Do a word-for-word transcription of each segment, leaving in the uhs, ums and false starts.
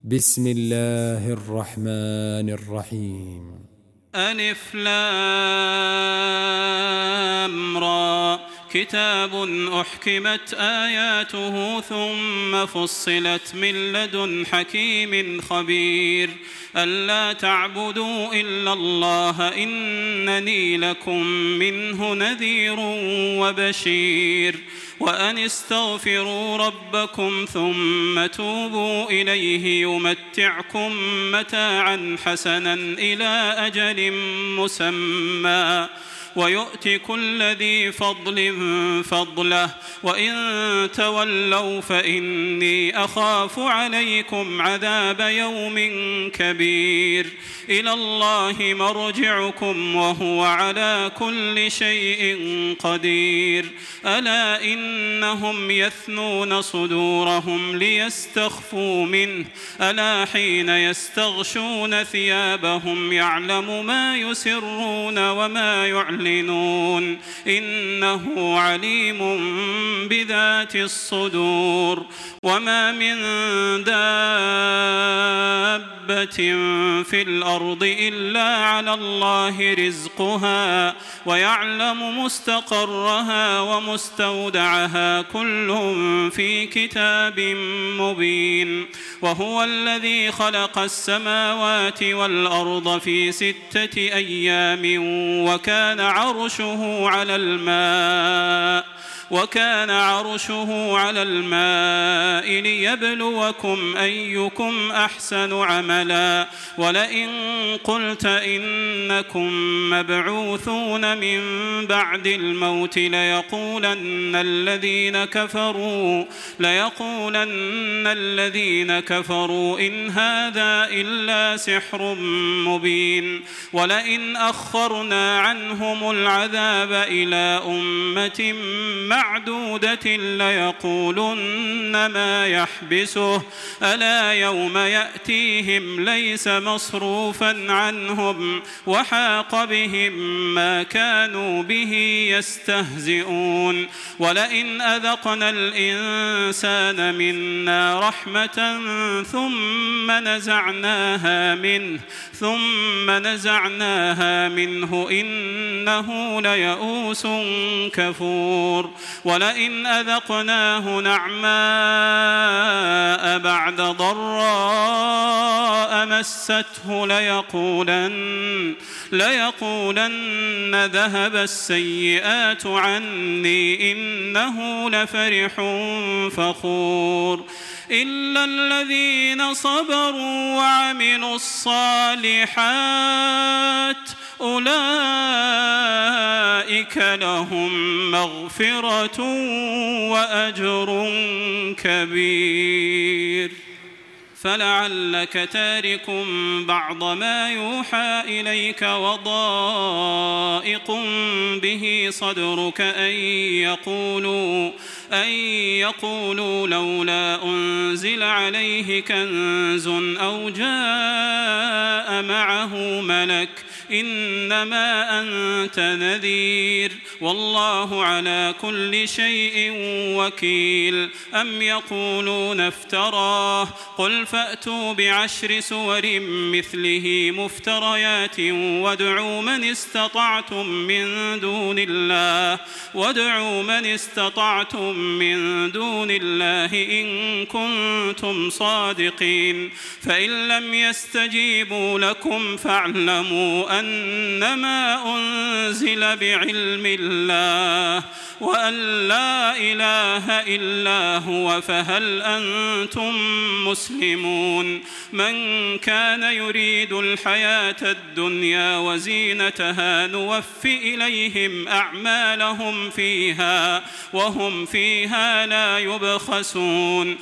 بسم الله الرحمن الرحيم. ألف لام را كتاب أحكمت آياته ثم فصلت من لدن حكيم خبير ألا تعبدوا إلا الله إنني لكم منه نذير وبشير وأن استغفروا ربكم ثم توبوا إليه يمتعكم متاعا حسنا إلى أجل مسمى ويؤت كل ذي فضل فضله وإن تولوا فإني أخاف عليكم عذاب يوم كبير إلى الله مرجعكم وهو على كل شيء قدير ألا إنهم يثنون صدورهم ليستخفوا منه ألا حين يستغشون ثيابهم يعلم ما يسرون وما يعلنون إنه عليم بذات الصدور وما من دابة في الأرض إلا على الله رزقها ويعلم مستقرها ومستودعها كل في كتاب مبين وهو الذي خلق السماوات والأرض في ستة أيام وكان عرشه على الماء وكان عرشه على الماء ليبلوكم أيكم أحسن عملا ولئن قلت إنكم مبعوثون من بعد الموت ليقولن الذين كفروا ليقولن الذين كفروا إن هذا إلا سحر مبين ولئن أخرنا عنهم العذاب إلى أمة معدودة ليقولن ما يحبسه ألا يوم يأتيهم ليس مصروفا عنهم وحاق بهم ما كانوا به يستهزئون ولئن أذقنا الإنسان منا رحمة ثم نزعناها منه ثم نزعناها منه إنه ليئوس كفور ولئن أذقناه نعماء بعد ضراء مسته ليقولن ليقولن ذهب السيئات عني إنه لفرح فخور إلا الذين صبروا وعملوا الصالحات أولئك لهم مغفرة وأجر كبير فلعلك تارك بعض ما يوحى إليك وضائق به صدرك أن يقولوا أن يقولوا لولا أنزل عليه كنز أو جاء معه ملك إنما أنت نذير والله على كل شيء وكيل أم يقولون افتراه قل فأتوا بعشر سور مثله مفتريات وادعوا من استطعتم من دون الله وادعوا من استطعتم من دون الله إن كنتم صادقين فإن لم يستجيبوا لكم فاعلموا أنما أنزل بعلم الله وأن لا إله إلا هو فهل أنتم مسلمون من كان يريد الحياة الدنيا وزينتها نوف إليهم أعمالهم فيها وهم فيها لا يبخسون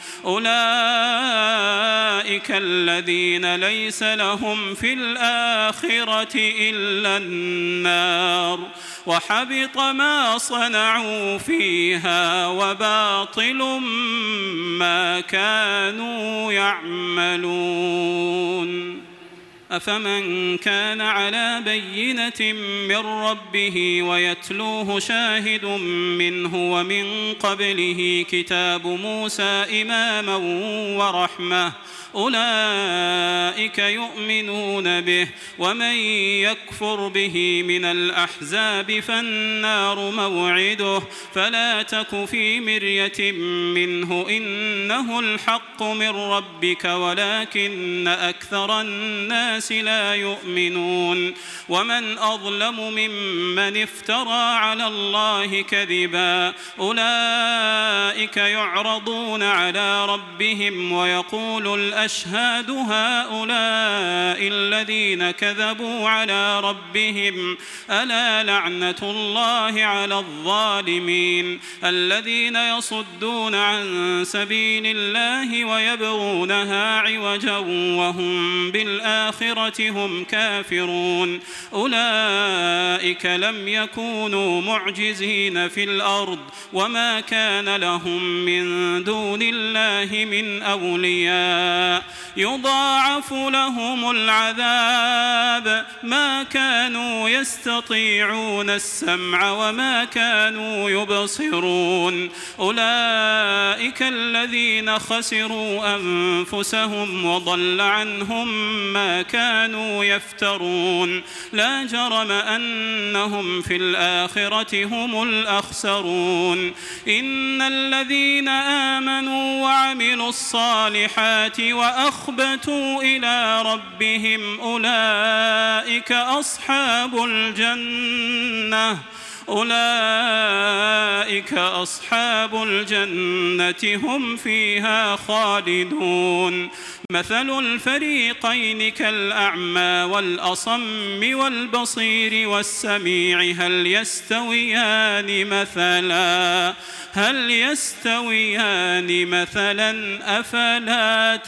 أولئك الذين ليس لهم في الآخرة إلا النار وحبط ما صنعوا فيها وباطل ما كانوا يعملون. أفمن كان على بينة من ربه ويتلوه شاهد منه ومن قبله كتاب موسى إماما ورحمة أولئك يؤمنون به ومن يكفر به من الأحزاب فالنار موعده فلا تك في مرية منه إنه الحق من ربك ولكن أكثر الناس لا يؤمنون ومن أظلم ممن افترى على الله كذبا أولئك يعرضون على ربهم ويقول الأشهاد هؤلاء الذين كذبوا على ربهم ألا لعنة الله على الظالمين الذين يصدون عن سبيل الله ويبغونها عوجا وهم بالآخرة هم كافرون أولئك لم يكونوا معجزين في الأرض وما كان لهم من دون الله من أولياء يضاعف لهم العذاب ما كانوا يستطيعون السمع وما كانوا يبصرون أولئك الذين خسروا أنفسهم وضل عنهم ما كانوا يفترون لا جرم أنهم في الآخرة هم الأخسرون إن الذين آمنوا وعملوا الصالحات وأخبتوا إلى ربهم أولئك أصحاب الجنة أولئك أصحاب الجنة هم فيها خالدون مثل الفريقين كالأعمى والأصم والبصير والسميع هل يستويان مثلا هل يستويان مثلا أفلا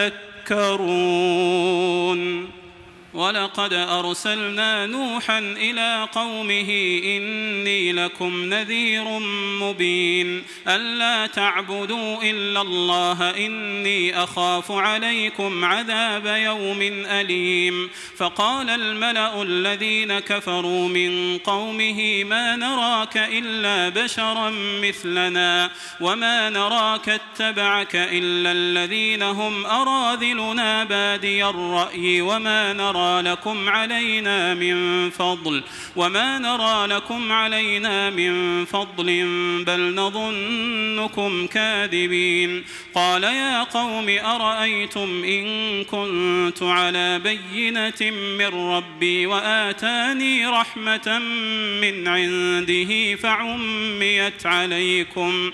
تذكرون ولقد أرسلنا نوحا إلى قومه إني لكم نذير مبين ألا تعبدوا إلا الله إني أخاف عليكم عذاب يوم أليم فقال الملأ الذين كفروا من قومه ما نراك إلا بشرا مثلنا وما نراك اتبعك إلا الذين هم أراذلنا بادي الرأي وما نرى لكم علينا من فضل وما نرى لكم علينا من فضل بل نظنكم كاذبين قال يا قوم أرأيتم إن كنت على بينة من ربي وآتاني رحمة من عنده فعميت عليكم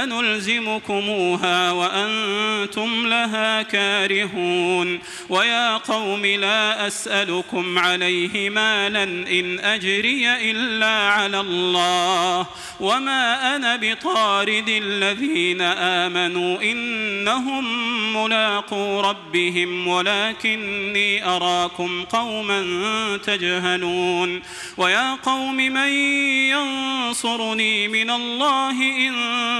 أنلزمكموها وأنتم لها كارهون ويا قوم لا أسألكم عليه مالا إن أجري إلا على الله وما أنا بطارد الذين آمنوا إنهم ملاقو ربهم ولكني أراكم قوما تجهلون ويا قوم من ينصرني من الله إن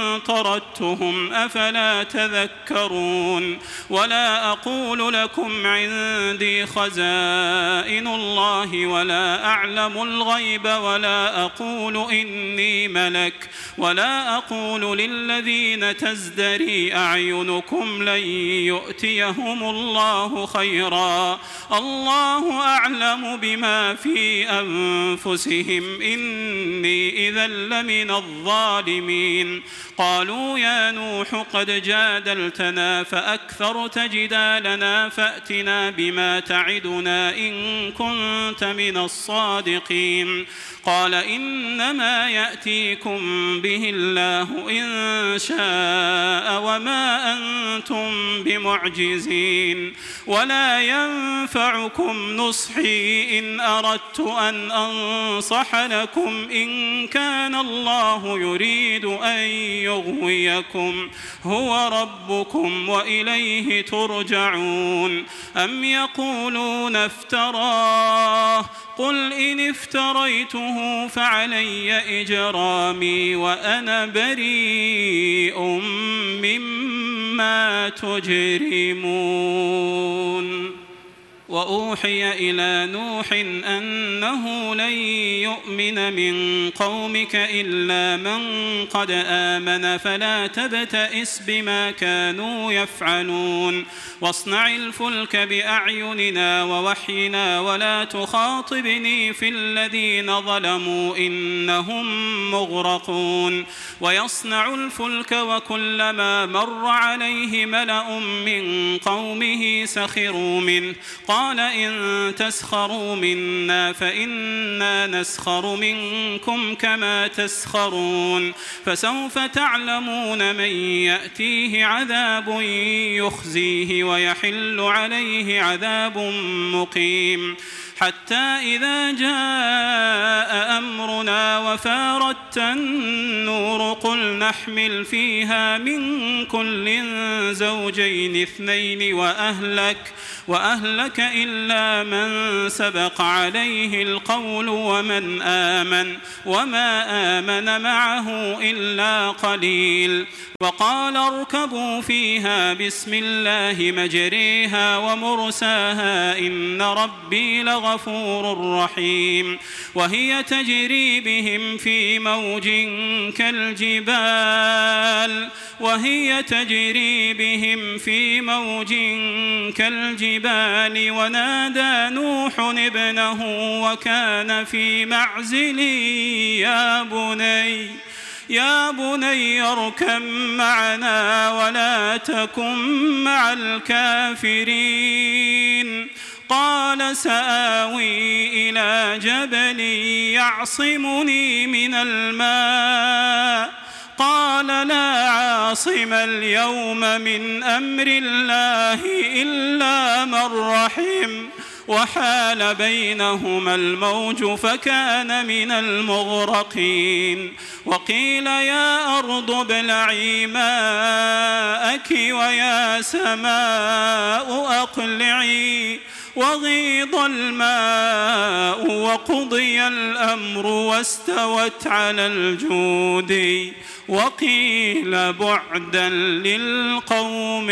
طردتهم أفلا تذكرون ولا أقول لكم عندي خزائن الله ولا أعلم الغيب ولا أقول إني ملك ولا أقول للذين تزدري أعينكم لن يؤتيهم الله خيرا الله أعلم بما في أنفسهم إني إذا لمن الظالمين قالوا يا نوح قد جادلتنا فأكثرت جدالنا فأتنا بما تعدنا إن كنت من الصادقين قال إنما يأتيكم به الله إن شاء وما أنتم بمعجزين ولا ينفعكم نصحي إن أردت أن أنصح لكم إن كان الله يريد أن يغويكم هو ربكم وإليه ترجعون أم يقولون افتراه قل إن افتريته فعلي إجرامي وأنا بريء مما تجرمون وأوحي إلى نوح أنه لن يؤمن من قومك إلا من قد آمن فلا تبتئس بما كانوا يفعلون واصنع الفلك بأعيننا ووحينا ولا تخاطبني في الذين ظلموا إنهم مغرقون ويصنع الفلك وكلما مر عليه ملأ من قومه سخروا منه قال إن تسخروا منا فإنا نسخر منكم كما تسخرون فسوف تعلمون من يأتيه عذاب يخزيه ويحل عليه عذاب مقيم حتى إذا جاء أمرنا وفارت النور قل نحمل فيها من كل زوجين اثنين وأهلك وأهلك إلا من سبق عليه القول ومن آمن وما آمن معه إلا قليل وقال اركبوا فيها بسم الله مجريها ومرساها إن ربي لغفور رحيم وهي تجري بهم في موج كالجبال وهي تجري بهم في موج كالجبال ونادى نوح ابنه وكان في معزل يا بني يا بني اركب معنا ولا تكن مع الكافرين قال سآوي إلى جبل يعصمني من الماء قال لا عاصم اليوم من أمر الله إلا من رحم وحال بينهما الموج فكان من المغرقين وقيل يا أرض ابلعي ماءك ويا سماء أقلعي وغيض الماء وقضي الأمر واستوت على الجود وقيل بعدا للقوم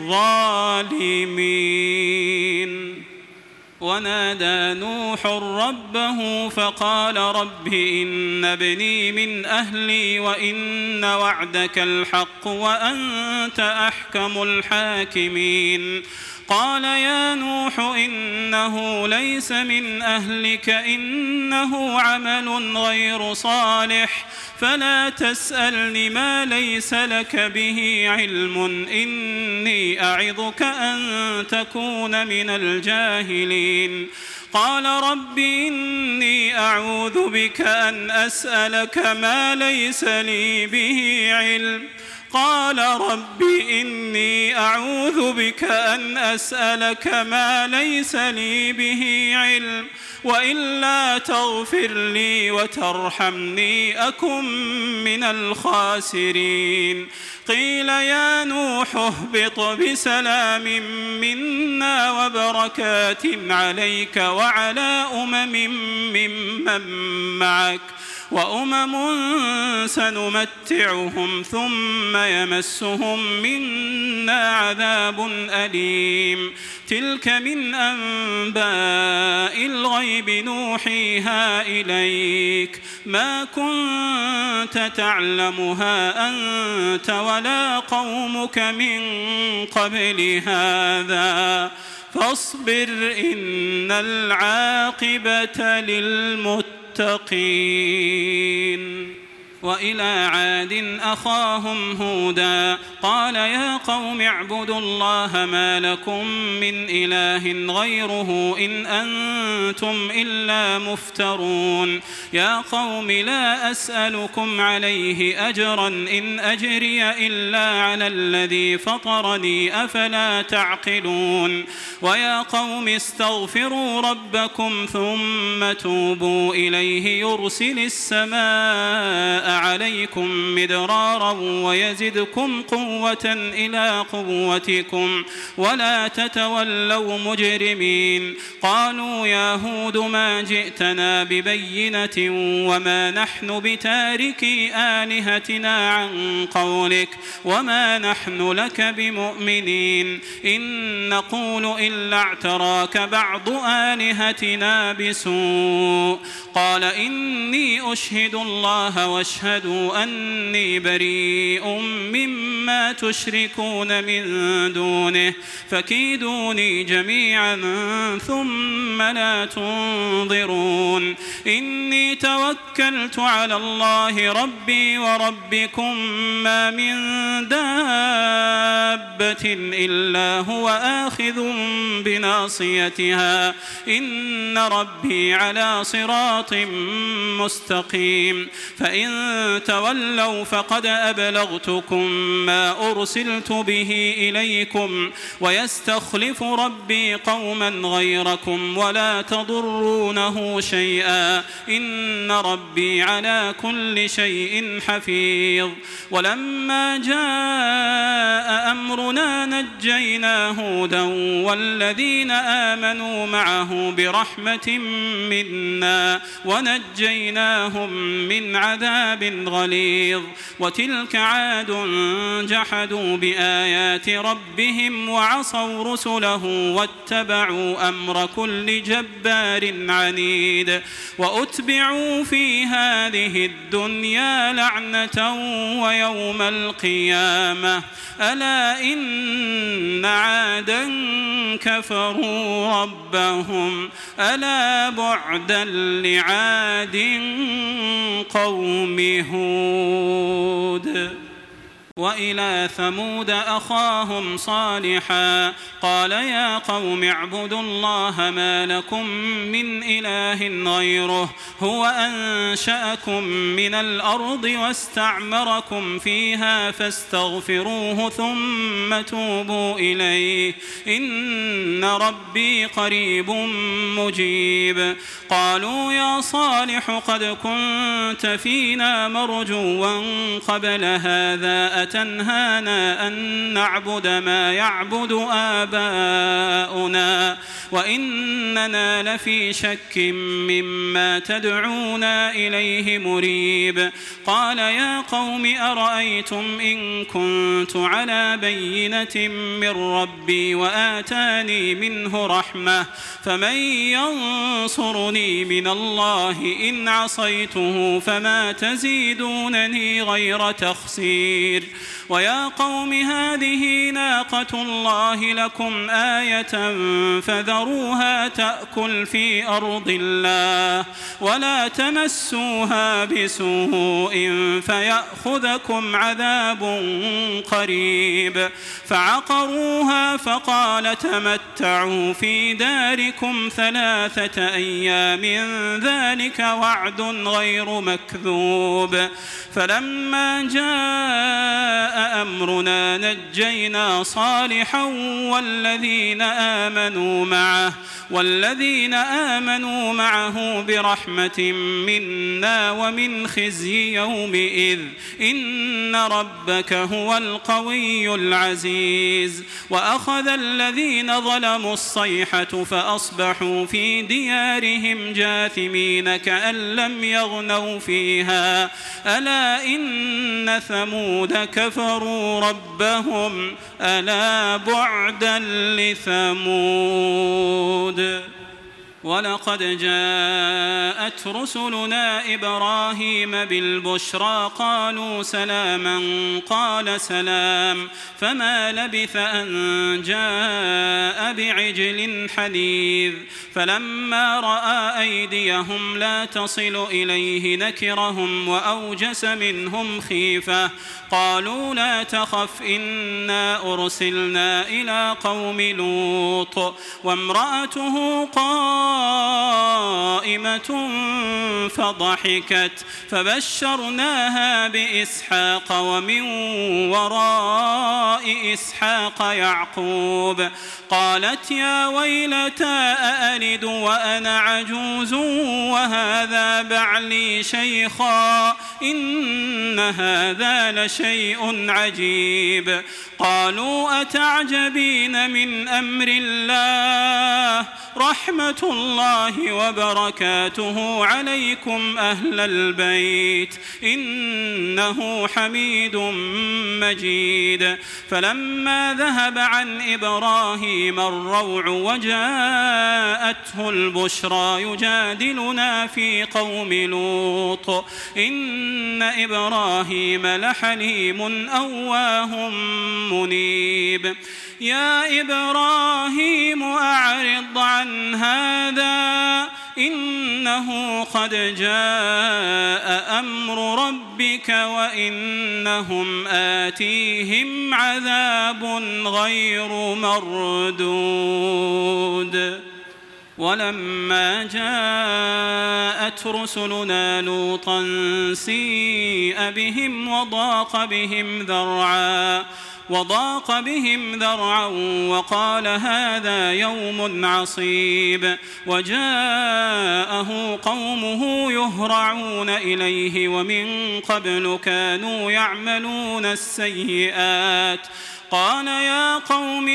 الظالمين ونادى نوح ربه فقال رب إن ابني من أهلي وإن وعدك الحق وأنت أحكم الحاكمين قال يا نوح إنه ليس من أهلك إنه عمل غير صالح فلا تسألني ما ليس لك به علم إني أعظك أن تكون من الجاهلين قال رب إني أعوذ بك أن أسألك ما ليس لي به علم قال رب إني أعوذ بك أن أسألك ما ليس لي به علم وإلا تغفر لي وترحمني أكن من الخاسرين قيل يا نوح اهبط بسلام منا وبركات عليك وعلى أمم ممن معك وأمم سنمتعهم ثم يمسهم منا عذاب أليم تلك من أنباء الغيب نوحيها إليك ما كنت تعلمها أنت ولا قومك من قبل هذا فاصبر إن العاقبة للمتقين المتقين وإلى عاد أخاهم هودا قال يا قوم اعبدوا الله ما لكم من إله غيره إن أنتم إلا مفترون يا قوم لا أسألكم عليه أجرا إن أجري إلا على الذي فطرني أفلا تعقلون ويا قوم استغفروا ربكم ثم توبوا إليه يرسل السماء السماء عليكم مدرارا ويزدكم قوة إلى قوتكم ولا تتولوا مجرمين. قالوا يا هود ما جئتنا ببينة وما نحن بتاركي آلهتنا عن قولك وما نحن لك بمؤمنين إن نقول إلا اعتراك بعض آلهتنا بسوء. قال إني أشهد الله واشهدوا أني بريء مما تشركون من دونه فكيدوني جميعا ثم لا تنظرون. إني توكلت على الله ربي وربكم ما من دابة إلا هو آخذ بناصيتها إن ربي على صراط مستقيم. فإن تولوا فقد أبلغتكم ما أرسلت به إليكم ويستخلف ربي قوما غيركم ولا تضرونه شيئا إن ربي على كل شيء حفيظ. ولما جاء أمرنا نجينا هودا والذين آمنوا معه برحمة منا ونجيناهم من عذاب غليظ. وتلك عاد جحدوا بآيات ربهم وعصوا رسله واتبعوا أمر كل جبار عنيد. وأتبعوا في هذه الدنيا لعنة ويوم القيامة ألا إن عادا كفروا ربهم ألا بعدا لعاد قوم هود. وإلى ثمود أخاهم صالحا قال يا قوم اعبدوا الله ما لكم من إله غيره هو أنشأكم من الأرض واستعمركم فيها فاستغفروه ثم توبوا إليه إن ربي قريب مجيب. قالوا يا صالح قد كنت فينا مرجوا قبل هذا أتنهانا أن نعبد ما يعبد آباؤنا وإننا لفي شك مما تدعونا إليه مريب. قال يا قوم أرأيتم إن كنت على بينة من ربي وآتاني منه رحمة فمن ينصرني من الله إن عصيته فما تزيدونني غير تخسير. ويا قوم هذه ناقة الله لكم آية فذروها تأكل في أرض الله ولا تمسوها بسوء فيأخذكم عذاب قريب. فعقروها فقال تمتعوا في داركم ثلاثة أيام ذلك وعد غير مكذوب. فلما جاء أمرنا نجينا صالحا والذين آمنوا معه والذين آمنوا معه برحمة منا ومن خزي يومئذ إن ربك هو القوي العزيز. وأخذ الذين ظلموا الصيحة فأصبحوا في ديارهم جاثمين كأن لم يغنوا فيها ألا إن ثمود كفروا ربهم ألا بعدا لثمود. ولقد جاءت رسلنا إبراهيم بالبشرى قالوا سلاما قال سلام فما لبث أن جاء بعجل حنيذ. فلما رأى أيديهم لا تصل إليه نكرهم وأوجس منهم خيفة قالوا لا تخف إنا أرسلنا إلى قوم لوط وامرأته قائمة فضحكت فبشرناها بإسحاق ومن وراء إسحاق يعقوب. قالت يا ويلتى أألد وأنا عجوز وهذا بعلي شيخا إن هذا لشيء عجيب قالوا أتعجبين من أمر الله رحمة الله وبركاته عليكم أهل البيت إنه حميد مجيد فلما ذهب عن إبراهيم الروع وجاءته البشرى يجادلنا في قوم لوط إن إبراهيم لحليم أواه منيب يا إبراهيم أعرض عن هذا إنه قد جاء أمر ربك وإنهم آتيهم عذاب غير مردود ولما جاءت رسلنا لوطا سيء بهم وضاق بهم ذرعا وضاق بهم ذرعا وقال هذا يوم عصيب وجاءه قومه يهرعون إليه ومن قبل كانوا يعملون السيئات قال يا قوم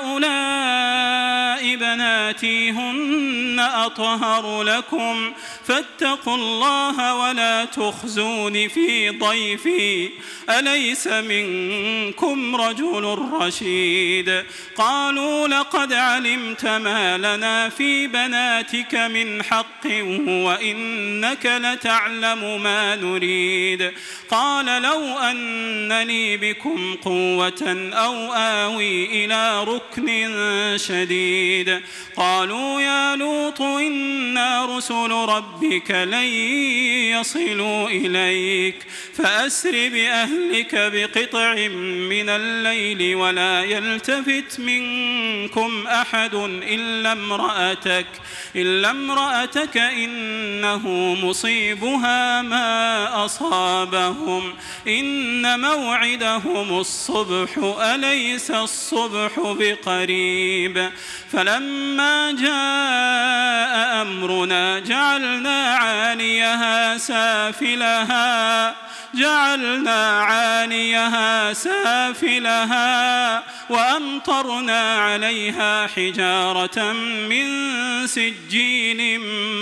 هؤلاء بناتي هن أطهر لكم فاتقوا الله ولا تخزون في ضيفي أليس منكم رجل رشيد قالوا لقد علمت ما لنا في بناتك من حق وإنك لتعلم ما نريد قال لو أن لي بكم قوة أو آوي إلى ركن شديد قالوا يا لوط إنا رسل ربك لن يصلوا إليك فأسر بأهلك بقطع من الليل ولا يلتفت منكم أحد إلا امرأتك إلا امرأتك إنه مصيبها ما أصابهم إن موعدهم الصبح أليس الصبح بقريب فلما جاء أمرنا جعلنا عاليها سافلها جعلنا عاليها سافلها وأمطرنا عليها حجارة من سجيل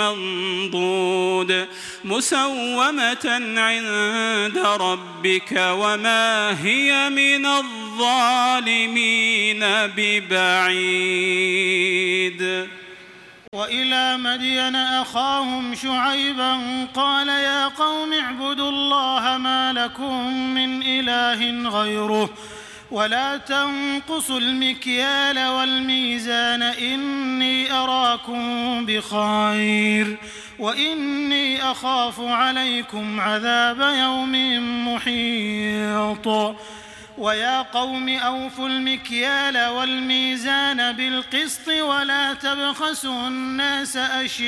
منضود مسومة عند ربك وما هي من الظالمين ببعيد وإلى مدين أخاهم شعيبا قال يا قوم اعبدوا الله ما لكم من إله غيره ولا تنقصوا المكيال والميزان إني أراكم بخير وإني أخاف عليكم عذاب يوم محيط ويا قوم أوفوا المكيال والميزان بالقسط ولا تبخسوا الناس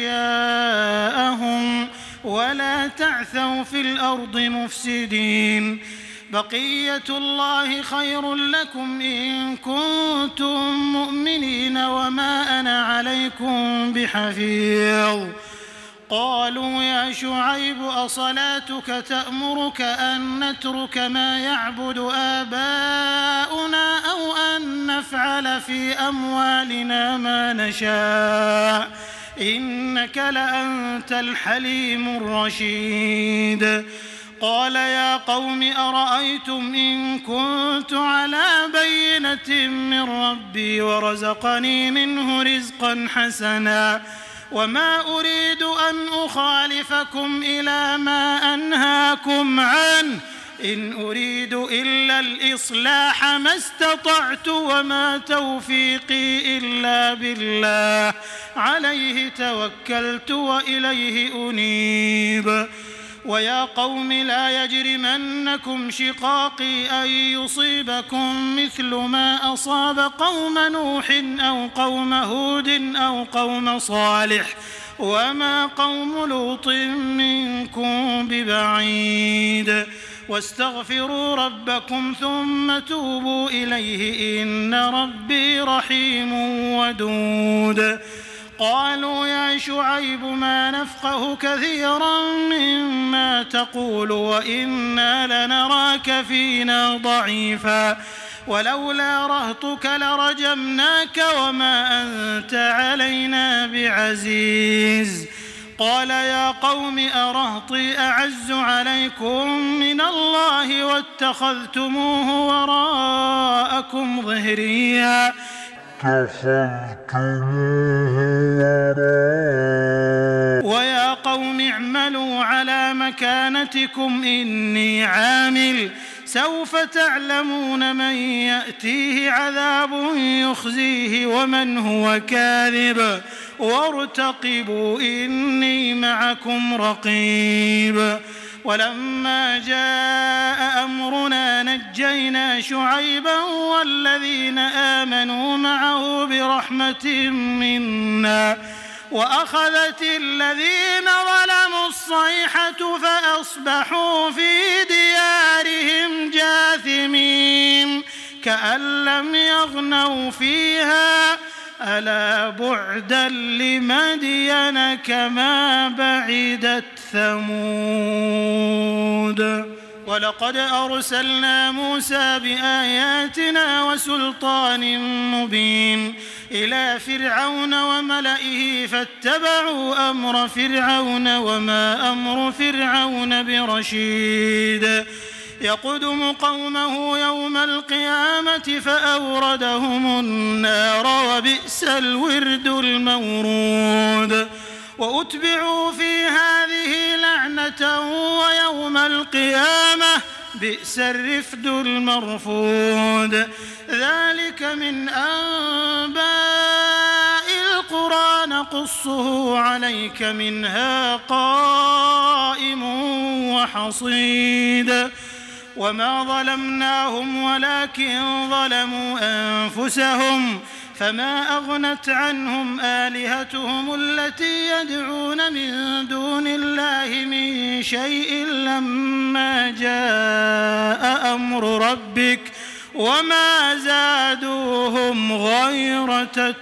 أشياءهم ولا تعثوا في الأرض مفسدين بقية الله خير لكم إن كنتم مؤمنين وما أنا عليكم بحفيظ قالوا يا شعيب أصلاتك تأمرك أن نترك ما يعبد آباؤنا أو أن نفعل في أموالنا ما نشاء إنك لأنت الحليم الرشيد قال يا قوم أرأيتم إن كنت على بينة من ربي ورزقني منه رزقا حسنا وما أريد أن أخالفكم إلى ما أنهاكم عنه إن أريد إلا الإصلاح ما استطعت وما توفيقي إلا بالله عليه توكلت وإليه أنيب ويا قوم لا يجرمنكم شقاقي أن يصيبكم مثل ما أصاب قوم نوح أو قوم هود أو قوم صالح وما قوم لوط منكم ببعيد واستغفروا ربكم ثم توبوا إليه إن ربي رحيم ودود قالوا يا شعيب ما نفقه كثيرا مما تقول وإنا لنراك فينا ضعيفا ولولا رهطك لرجمناك وما أنت علينا بعزيز. قال يا قوم أرهطي أعز عليكم من الله واتخذتموه وراءكم ظهريا ويا قوم اعملوا على مكانتكم إني عامل سوف تعلمون من يأتيه عذاب يخزيه ومن هو كاذب وارتقبوا إني معكم رقيب. ولما جاء أمرنا نجينا شعيبا والذين آمنوا معه برحمة منا وأخذت الذين ظلموا الصيحة فأصبحوا في ديارهم جاثمين كأن لم يغنوا فيها ألا بعدا لمدين كما بعدت ثمود. ولقد أرسلنا موسى بآياتنا وسلطان مبين إلى فرعون وملئه فاتبعوا أمر فرعون وما أمر فرعون برشيد يقدم قومه يوم القيامة فأوردهم النار وبئس الورد المورود. وأتبعوا في هذه لعنة ويوم القيامة بئس الرفد المرفود. ذلك من أنباء القرى نقصه عليك منها قائم وحصيد. وما ظلمناهم ولكن ظلموا أنفسهم فما أغنت عنهم آلهتهم التي يدعون من دون الله من شيء لما جاء أمر ربك وما زادوهم غير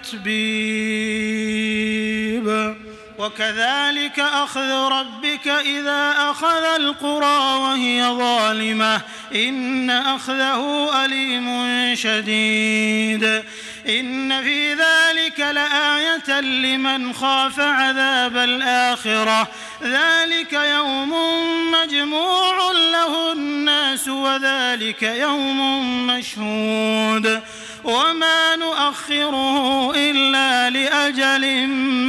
تتبيب. وكذلك أخذ ربك إذا أخذ القرى وهي ظالمة إن أخذه أليم شديد. إن في ذلك لآية لمن خاف عذاب الآخرة ذلك يوم مجموع له الناس وذلك يوم مشهود وما نؤخره إلا لأجل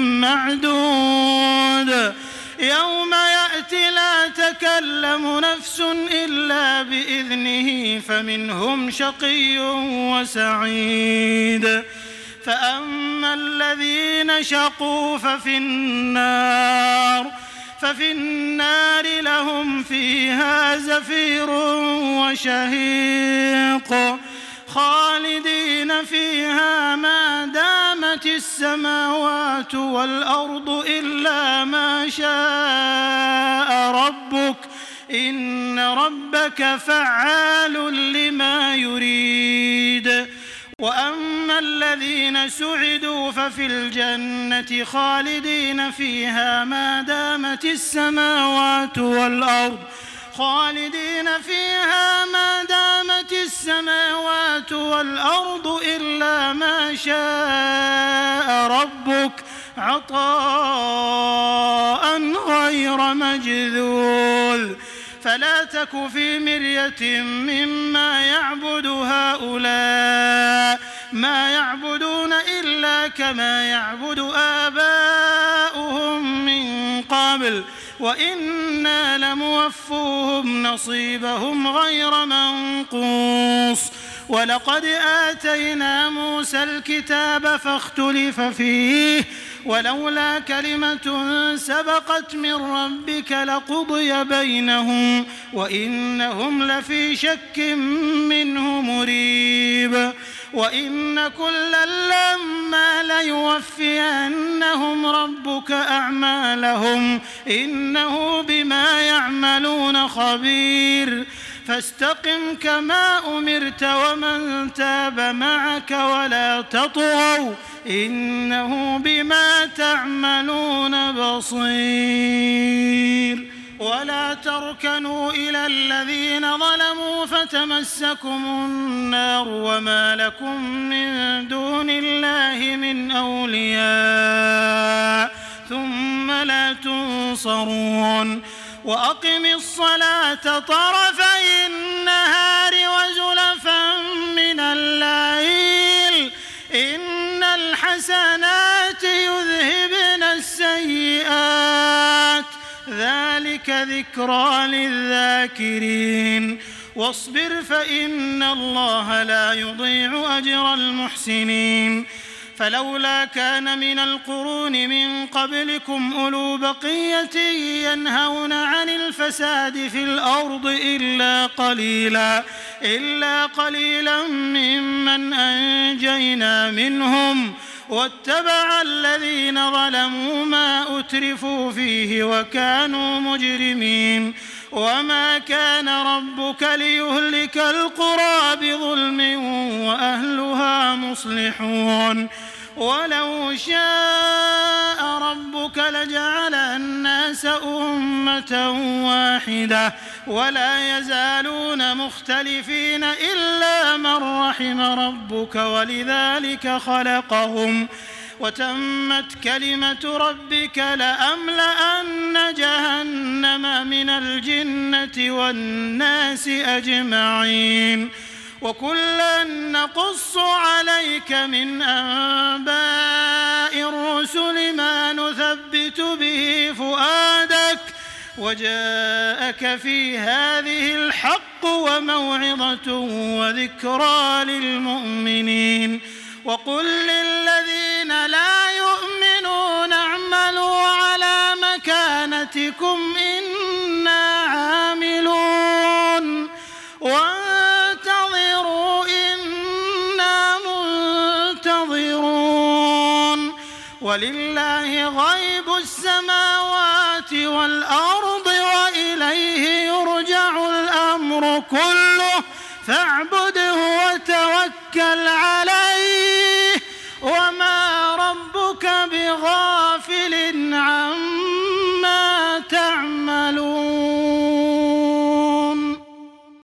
معدود. يوم يأتي لا تكلم نفس إلا بإذنه فمنهم شقي وسعيد. فأما الذين شقوا ففي النار ففي النار لهم فيها زفير وشهيق خالدين فيها ما دامت السماوات والأرض إلا ما شاء ربك إن ربك فعال لما يريد. وأما الذين سعدوا ففي الجنة خالدين فيها ما دامت السماوات والأرض خالدين فيها ما دامت السماوات والأرض إلا ما شاء ربك عطاء غير مجذوذ. فلا تك في مرية مما يعبد هؤلاء ما يعبدون إلا كما يعبد آباؤهم من قبل وإنا لموفوهم نصيبهم غير منقوص. ولقد آتينا موسى الكتاب فاختلف فيه ولولا كلمة سبقت من ربك لقضي بينهم وإنهم لفي شك منه مريب. وإن كلا لما ليوفينهم ربك أعمالهم إنه بما يعملون خبير. فاستقم كما أمرت ومن تاب معك ولا تطغوا إنه بما تعملون بصير. ولا تركنوا إلى الذين ظلموا فتمسكم النار وما لكم من دون الله من أولياء ثم لا تنصرون. وأقم الصلاة طرفي النهار وزلفا من الليل إن الحسنات يذهبن السيئات ذلك ذكرى للذاكرين. واصبر فإن الله لا يضيع أجر المحسنين. فلولا كان من القرون من قبلكم أولو بقية ينهون عن الفساد في الأرض إلا قليلا إلا قليلا ممن أنجينا منهم واتبع الذين ظلموا ما أترفوا فيه وكانوا مجرمين. وما كان ربك ليهلك القرى بظلم وأهلها مصلحون. ولو شاء ربك لجعل الناس أمة واحدة ولا يزالون مختلفين إلا من رحم ربك ولذلك خلقهم وتمت كلمة ربك لأملأن جهنم من الجنة والناس أجمعين. وكلا نقص عليك من أنباء الرسل ما نثبت به فؤادك وجاءك في هذه الحق وموعظة وذكرى للمؤمنين. وقل للذين لا يؤمنون اعملوا على مكانتكم إنا عاملون وانتظروا إنا منتظرون. ولله غيب السماوات والأرض وإليه يرجع الأمر كله فاعبده وتوكل عليه